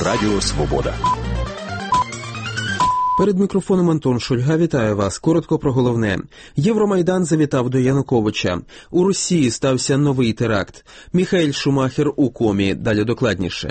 Радіо Свобода. Перед мікрофоном Антон Шульга. Вітаю вас. Коротко про головне. Євромайдан завітав до Януковича. У Росії стався новий теракт. Міхаель Шумахер у комі. Далі докладніше.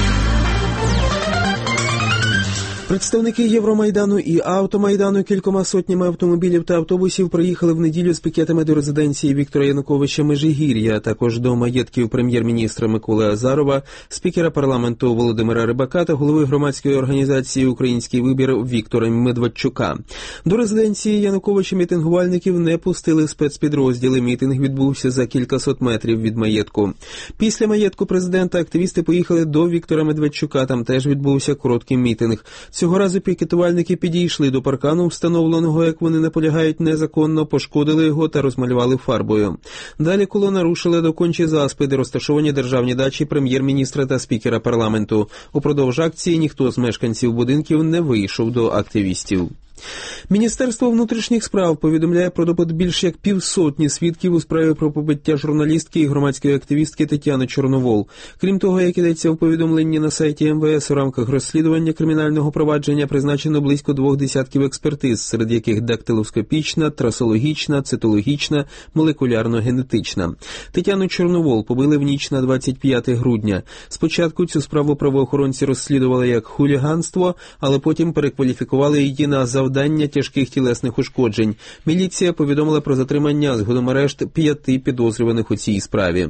Представники Євромайдану і Автомайдану кількома сотнями автомобілів та автобусів приїхали в неділю з пікетами до резиденції Віктора Януковича Межигір'я, а також до маєтків прем'єр-міністра Миколи Азарова, спікера парламенту Володимира Рибака та голови громадської організації «Український вибір» Віктора Медведчука. До резиденції Януковича мітингувальників не пустили спецпідрозділи. Мітинг відбувся за кількасот метрів від маєтку. Після маєтку президента активісти поїхали до Віктора Медведчука. Там теж відбувся короткий мітинг. Цього разу пікетувальники підійшли до паркану, встановленого, як вони наполягають, незаконно, пошкодили його та розмалювали фарбою. Далі колона рушила до Кончі-Заспи, де розташовані державні дачі прем'єр-міністра та спікера парламенту. Упродовж акції ніхто з мешканців будинків не вийшов до активістів. Міністерство внутрішніх справ повідомляє про допит більш як 500 свідків у справі про побиття журналістки і громадської активістки Тетяни Чорновол. Крім того, як ідеться в повідомленні на сайті МВС, у рамках розслідування кримінального провадження призначено близько 20 експертиз, серед яких дактилоскопічна, трасологічна, цитологічна, молекулярно-генетична. Тетяну Чорновол побили в ніч на 25 грудня. Спочатку цю справу правоохоронці розслідували як хуліганство, але потім перекваліфікували її на завдання тяжких тілесних ушкоджень. Міліція повідомила про затримання згодом арешт 5 підозрюваних у цій справі.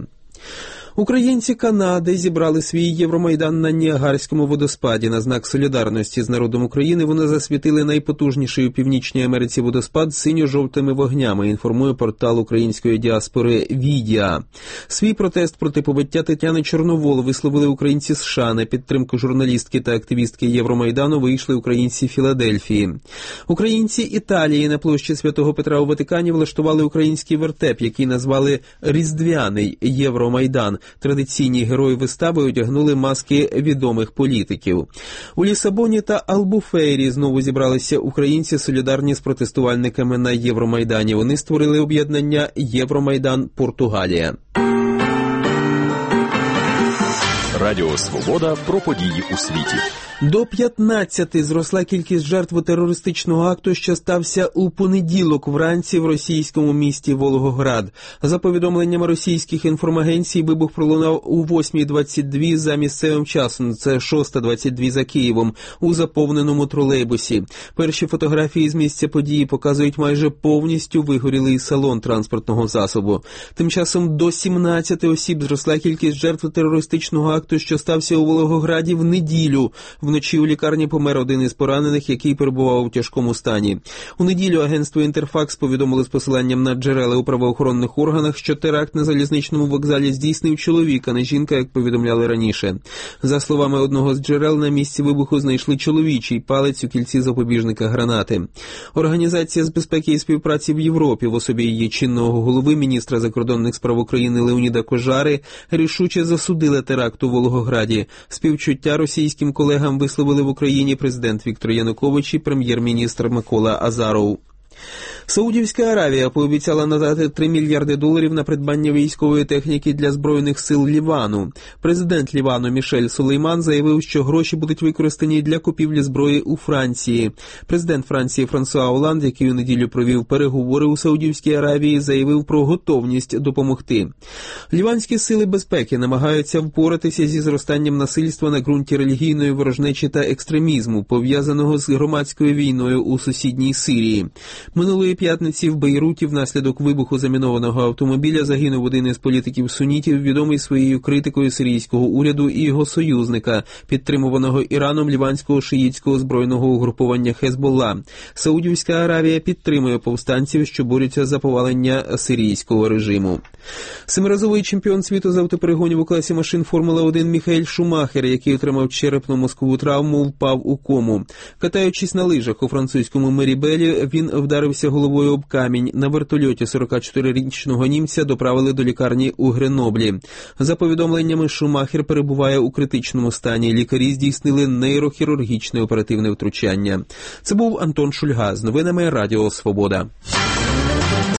Українці Канади зібрали свій Євромайдан на Ніагарському водоспаді. На знак солідарності з народом України вони засвітили найпотужніший у Північній Америці водоспад синьо-жовтими вогнями, інформує портал української діаспори «Відіа». Свій протест проти побиття Тетяни Чорновол висловили українці США. На підтримку журналістки та активістки Євромайдану вийшли українці Філадельфії. Українці Італії на площі Святого Петра у Ватикані влаштували український вертеп, який назвали «Різдвяний Євромайдан». Традиційні герої вистави одягнули маски відомих політиків. У Лісабоні та Албуфейрі знову зібралися українці, солідарні з протестувальниками на Євромайдані. Вони створили об'єднання «Євромайдан Португалія». Радіо Свобода про події у світі. До 15 зросла кількість жертв терористичного акту, що стався у понеділок вранці в російському місті Волгоград. За повідомленнями російських інформагенцій, вибух пролунав у 8:22 за місцевим часом, це 6:22 за Києвом, у заповненому тролейбусі. Перші фотографії з місця події показують майже повністю вигорілий салон транспортного засобу. Тим часом до 17 осіб зросла кількість жертв терористичного акту, що стався у Волгограді в неділю. Вночі у лікарні помер один із поранених, який перебував у тяжкому стані. У неділю агентство «Інтерфакс» повідомило з посиланням на джерела у правоохоронних органах, що теракт на залізничному вокзалі здійснив чоловік, а не жінка, як повідомляли раніше. За словами одного з джерел, на місці вибуху знайшли чоловічий палець у кільці запобіжника гранати. Організація з безпеки і співпраці в Європі в особі її чинного голови, міністра закордонних справ України Леоніда Кожари, рішуче засудила теракт у Волгограді. Співчуття російським колегам висловили в Україні президент Віктор Янукович і прем'єр-міністр Микола Азаров. Саудівська Аравія пообіцяла надати $3 мільярди на придбання військової техніки для Збройних сил Лівану. Президент Лівану Мішель Сулейман заявив, що гроші будуть використані для купівлі зброї у Франції. Президент Франції Франсуа Оланд, який у неділю провів переговори у Саудівській Аравії, заявив про готовність допомогти. Ліванські сили безпеки намагаються впоратися зі зростанням насильства на ґрунті релігійної ворожнечі та екстремізму, пов'язаного з громадською війною у сусідній Сирії. Минулої п'ятниці в Бейруті внаслідок вибуху замінованого автомобіля загинув один із політиків-сунітів, відомий своєю критикою сирійського уряду і його союзника, підтримуваного Іраном ліванського шиїтського збройного угруповання Хезболла. Саудівська Аравія підтримує повстанців, що борються за повалення сирійського режиму. Семиразовий чемпіон світу з автоперегонів у класі машин Формула-1 Міхаель Шумахер, який отримав черепно-мозкову травму, впав у кому. Катаючись на лижах у французькому Мерібелі, він вдарився головою об камінь. На вертольоті 44-річного німця доправили до лікарні у Греноблі. За повідомленнями, Шумахер перебуває у критичному стані. Лікарі здійснили нейрохірургічне оперативне втручання. Це був Антон Шульга з новинами Радіо Свобода.